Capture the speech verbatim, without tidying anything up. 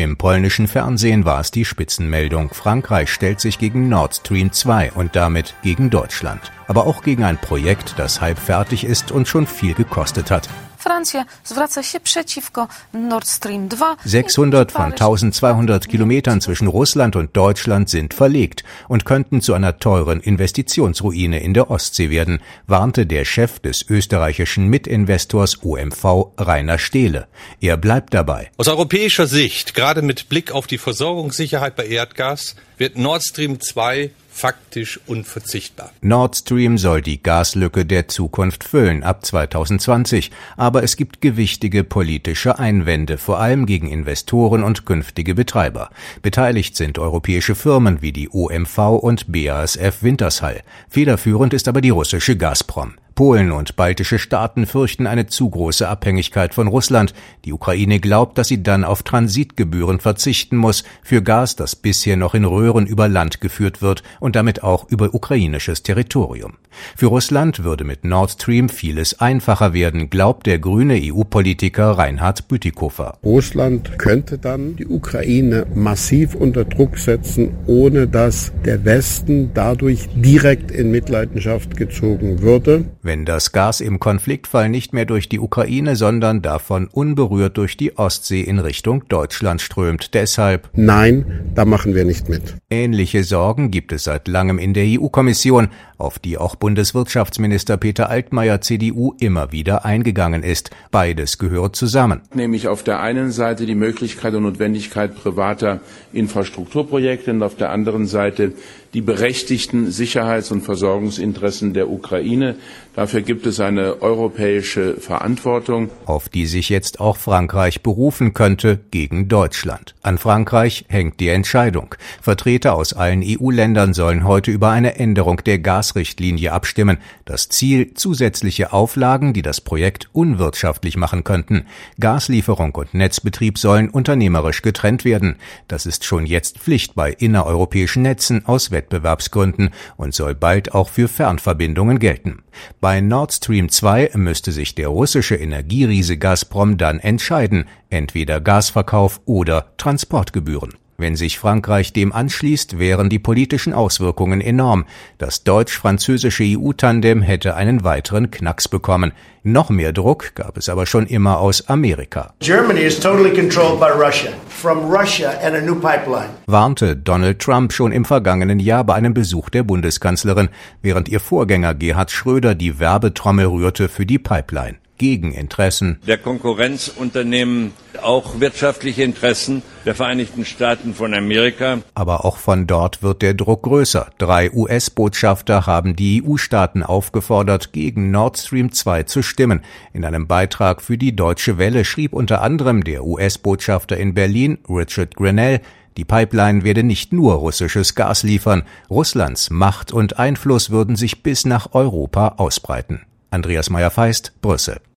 Im polnischen Fernsehen war es die Spitzenmeldung. Frankreich stellt sich gegen Nord Stream zwei und damit gegen Deutschland. Aber auch gegen ein Projekt, das halb fertig ist und schon viel gekostet hat. sechshundert von eintausendzweihundert Kilometern zwischen Russland und Deutschland sind verlegt und könnten zu einer teuren Investitionsruine in der Ostsee werden, warnte der Chef des österreichischen Mitinvestors O M V, Rainer Stehle. Er bleibt dabei. Aus europäischer Sicht, gerade mit Blick auf die Versorgungssicherheit bei Erdgas, wird Nord Stream zwei faktisch unverzichtbar. Nord Stream soll die Gaslücke der Zukunft füllen ab zweitausendzwanzig, aber es gibt gewichtige politische Einwände, vor allem gegen Investoren und künftige Betreiber. Beteiligt sind europäische Firmen wie die O M V und B A S F Wintershall. Federführend ist aber die russische Gazprom. Polen und baltische Staaten fürchten eine zu große Abhängigkeit von Russland. Die Ukraine glaubt, dass sie dann auf Transitgebühren verzichten muss für Gas, das bisher noch in Röhren über Land geführt wird und damit auch über ukrainisches Territorium. Für Russland würde mit Nord Stream vieles einfacher werden, glaubt der grüne E U-Politiker Reinhard Bütikofer. Russland könnte dann die Ukraine massiv unter Druck setzen, ohne dass der Westen dadurch direkt in Mitleidenschaft gezogen würde. Wenn das Gas im Konfliktfall nicht mehr durch die Ukraine, sondern davon unberührt durch die Ostsee in Richtung Deutschland strömt. Deshalb nein, da machen wir nicht mit. Ähnliche Sorgen gibt es seit langem in der E U-Kommission, auf die auch Bundeswirtschaftsminister Peter Altmaier C D U immer wieder eingegangen ist. Beides gehört zusammen. Nämlich auf der einen Seite die Möglichkeit und Notwendigkeit privater Infrastrukturprojekte und auf der anderen Seite die berechtigten Sicherheits- und Versorgungsinteressen der Ukraine. Dafür gibt es eine europäische Verantwortung, auf die sich jetzt auch Frankreich berufen könnte gegen Deutschland. An Frankreich hängt die Entscheidung. Vertreter aus allen E U-Ländern sollen heute über eine Änderung der Gasrichtlinie abstimmen. Das Ziel: zusätzliche Auflagen, die das Projekt unwirtschaftlich machen könnten. Gaslieferung und Netzbetrieb sollen unternehmerisch getrennt werden. Das ist schon jetzt Pflicht bei innereuropäischen Netzen aus Wettbewerbsgründen und soll bald auch für Fernverbindungen gelten. Bei Nord Stream zwei müsste sich der russische Energieriese Gazprom dann entscheiden, entweder Gasverkauf oder Transportgebühren. Wenn sich Frankreich dem anschließt, wären die politischen Auswirkungen enorm. Das deutsch-französische E U-Tandem hätte einen weiteren Knacks bekommen. Noch mehr Druck gab es aber schon immer aus Amerika. Germany is totally controlled by Russia. From Russia and a new pipeline. Warnte Donald Trump schon im vergangenen Jahr bei einem Besuch der Bundeskanzlerin, während ihr Vorgänger Gerhard Schröder die Werbetrommel rührte für die Pipeline. Gegen Interessen der Konkurrenzunternehmen, auch wirtschaftliche Interessen der Vereinigten Staaten von Amerika. Aber auch von dort wird der Druck größer. Drei U S-Botschafter haben die E U-Staaten aufgefordert, gegen Nord Stream zwei zu stimmen. In einem Beitrag für die Deutsche Welle schrieb unter anderem der U S-Botschafter in Berlin, Richard Grenell, die Pipeline werde nicht nur russisches Gas liefern. Russlands Macht und Einfluss würden sich bis nach Europa ausbreiten. Andreas Meyer-Feist, Brüssel.